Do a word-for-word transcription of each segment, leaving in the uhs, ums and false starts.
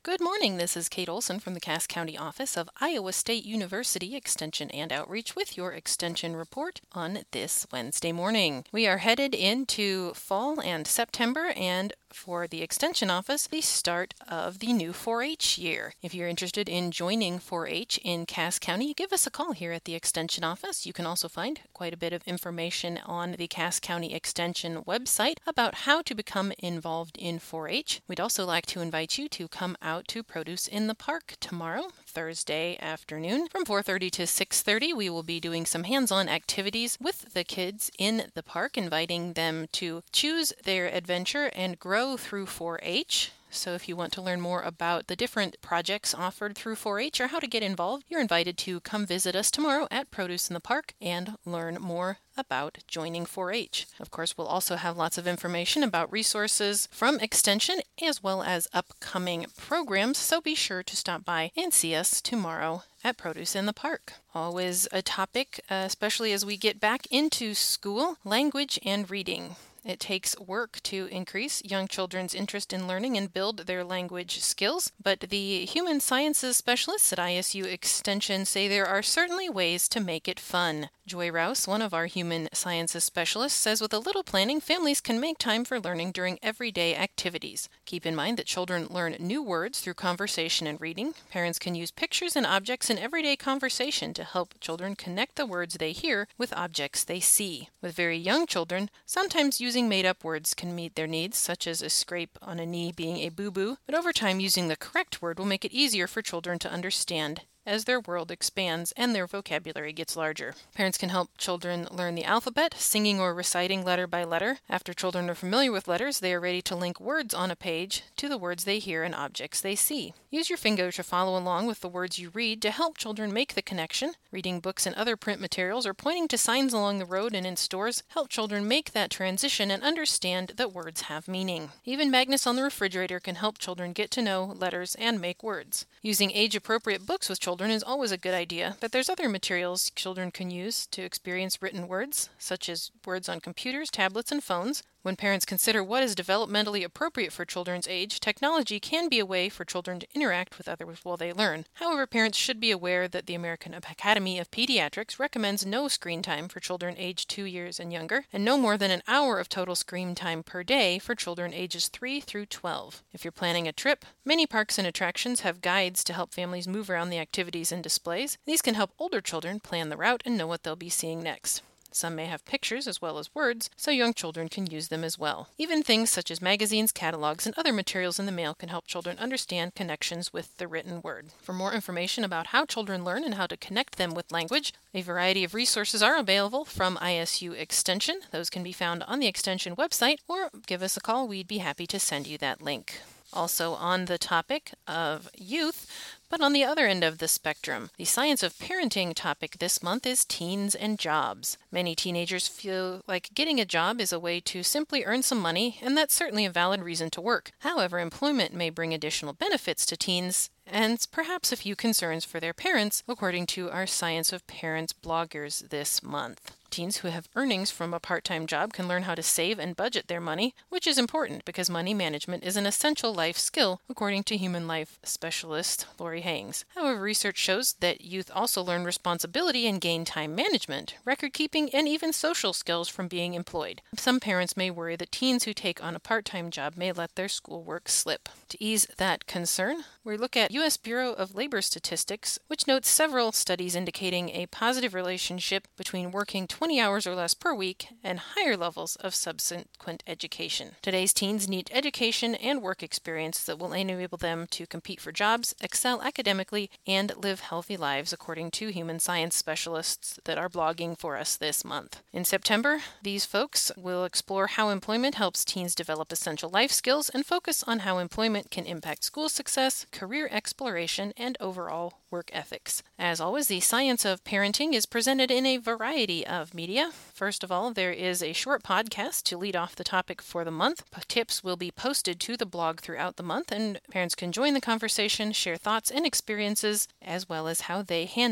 Good morning. This is Kate Olson from the Cass County office of Iowa State University Extension and Outreach with your Extension report on this Wednesday morning. We are headed into fall and September, and for the Extension office, the start of the new four H year. If you're interested in joining four H in Cass County, give us a call here at the Extension office. You can also find quite a bit of information on the Cass County Extension website about how to become involved in four H. We'd also like to invite you to come out to Produce in the Park tomorrow, Thursday afternoon. From four thirty to six thirty, we will be doing some hands-on activities with the kids in the park, inviting them to choose their adventure and grow through four H. So if you want to learn more about the different projects offered through four H or how to get involved, you're invited to come visit us tomorrow at Produce in the Park and learn more about joining four H. Of course, we'll also have lots of information about resources from Extension as well as upcoming programs, so be sure to stop by and see us tomorrow at Produce in the Park. Always a topic, uh, especially as we get back into school, language and reading. It takes work to increase young children's interest in learning and build their language skills, but the human sciences specialists at I S U Extension say there are certainly ways to make it fun. Joy Rouse, one of our human sciences specialists, says with a little planning, families can make time for learning during everyday activities. Keep in mind that children learn new words through conversation and reading. Parents can use pictures and objects in everyday conversation to help children connect the words they hear with objects they see. With very young children, sometimes using made-up words can meet their needs, such as a scrape on a knee being a boo-boo, but over time using the correct word will make it easier for children to understand as their world expands and their vocabulary gets larger. Parents can help children learn the alphabet, singing or reciting letter by letter. After children are familiar with letters, they are ready to link words on a page to the words they hear and objects they see. Use your finger to follow along with the words you read to help children make the connection. Reading books and other print materials or pointing to signs along the road and in stores help children make that transition and understand that words have meaning. Even magnets on the refrigerator can help children get to know letters and make words. Using age-appropriate books with children is always a good idea, but there's other materials children can use to experience written words, such as words on computers, tablets, and phones. When parents consider what is developmentally appropriate for children's age, technology can be a way for children to interact with others while they learn. However, parents should be aware that the American Academy of Pediatrics recommends no screen time for children aged two years and younger, and no more than an hour of total screen time per day for children ages three through twelve. If you're planning a trip, many parks and attractions have guides to help families move around the activities and displays. These can help older children plan the route and know what they'll be seeing next. Some may have pictures as well as words, so young children can use them as well. Even things such as magazines, catalogs, and other materials in the mail can help children understand connections with the written word. For more information about how children learn and how to connect them with language, a variety of resources are available from I S U Extension. Those can be found on the Extension website, or give us a call. We'd be happy to send you that link. Also on the topic of youth, but on the other end of the spectrum, the Science of Parenting topic this month is teens and jobs. Many teenagers feel like getting a job is a way to simply earn some money, and that's certainly a valid reason to work. However, employment may bring additional benefits to teens and perhaps a few concerns for their parents, according to our Science of Parents bloggers this month. Teens who have earnings from a part-time job can learn how to save and budget their money, which is important because money management is an essential life skill, according to human life specialist Lori Hangs. However, research shows that youth also learn responsibility and gain time management, record keeping, and even social skills from being employed. Some parents may worry that teens who take on a part-time job may let their schoolwork slip. To ease that concern, we look at U S Bureau of Labor Statistics, which notes several studies indicating a positive relationship between working twenty hours or less per week and higher levels of subsequent education. Today's teens need education and work experience that will enable them to compete for jobs, excel academically, and live healthy lives, according to human science specialists that are blogging for us this month. In September, these folks will explore how employment helps teens develop essential life skills and focus on how employment can impact school success, career exploration, and overall work ethics. As always, the Science of Parenting is presented in a variety of media. First of all, there is a short podcast to lead off the topic for the month. Tips will be posted to the blog throughout the month, and parents can join the conversation, share thoughts and experiences, as well as how they handle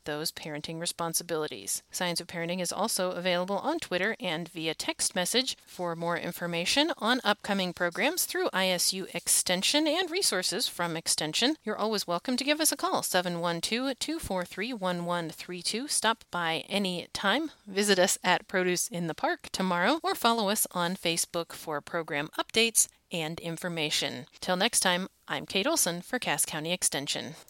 those parenting responsibilities. Science of Parenting is also available on Twitter and via text message. For more information on upcoming programs through I S U Extension and resources from Extension, you're always welcome to give us a call, seven one two, two four three, one one three two. Stop by any time, visit us at Produce in the Park tomorrow, or follow us on Facebook for program updates and information. Till next time, I'm Kate Olson for Cass County Extension.